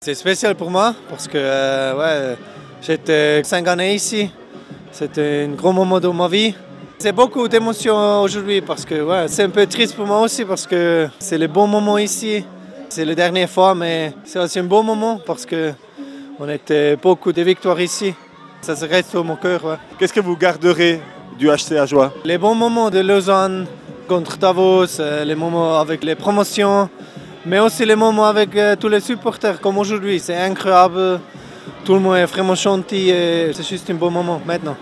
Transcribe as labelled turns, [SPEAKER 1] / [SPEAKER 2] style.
[SPEAKER 1] C'est spécial pour moi parce que j'étais 5 années ici. C'était un gros moment de ma vie. C'est beaucoup d'émotions aujourd'hui parce que c'est un peu triste pour moi aussi parce que c'est le bon moment ici. C'est la dernière fois, mais c'est aussi un bon moment parce qu'on était beaucoup de victoires ici. Ça se reste sur mon cœur. Ouais.
[SPEAKER 2] Qu'est-ce que vous garderez du HC Ajoie?
[SPEAKER 1] Les bons moments de Lausanne contre Davos, les moments avec les promotions, mais aussi les moments avec tous les supporters comme aujourd'hui. C'est incroyable. Tout le monde est vraiment gentil et c'est juste un bon moment maintenant.